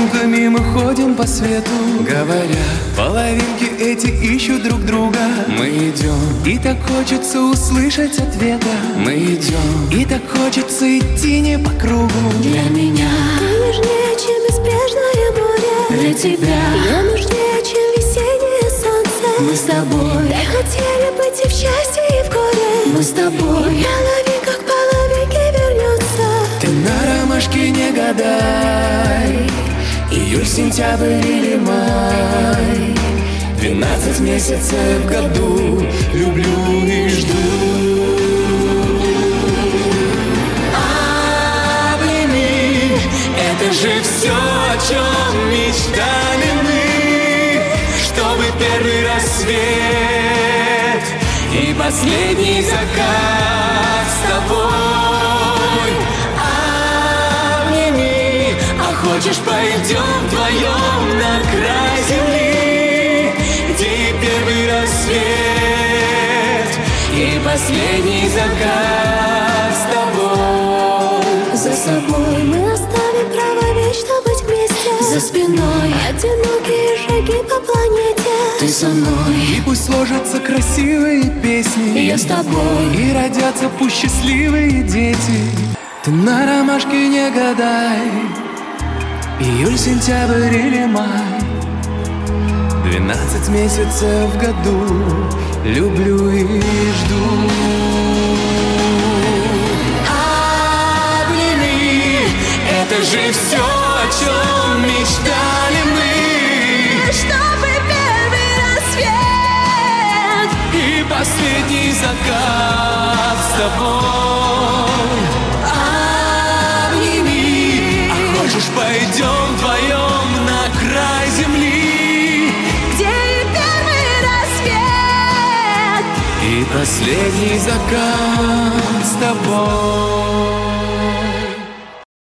Поцелуйками мы ходим по свету, говоря, половинки эти ищут друг друга. Мы идем, и так хочется услышать ответа. Мы идем, и так хочется идти не по кругу. Для меня ты нежнее, чем безбрежное море. Для тебя я нужнее, чем весеннее солнце. Мы с тобой так хотели быть и в счастье, и в горе. Мы с тобой, и половинка к половинке вернется. Ты на ромашке не гадай, июль, сентябрь или май. 12 месяцев в году люблю и жду. Обними, это же все, о чем мечтали мы, чтобы первый рассвет и последний закат с тобой. Обними, а хочешь, пойдем вдвоем на край земли, где и первый рассвет и последний закат с тобой. За собой мы оставим право вечно быть вместе. За спиной одинокие шаги по планете. Ты со мной, И пусть сложатся красивые песни, я с тобой, и родятся пусть счастливые дети. Ты на ромашке не гадай, июль, сентябрь или май. 12 месяцев в году люблю и жду. Обними, это же все, о чем мечтали мы, чтобы первый рассвет и последний закат с тобой. Обними, а хочешь, пойдем вдвоем на край земли, где и первый рассвет и последний закат с тобой.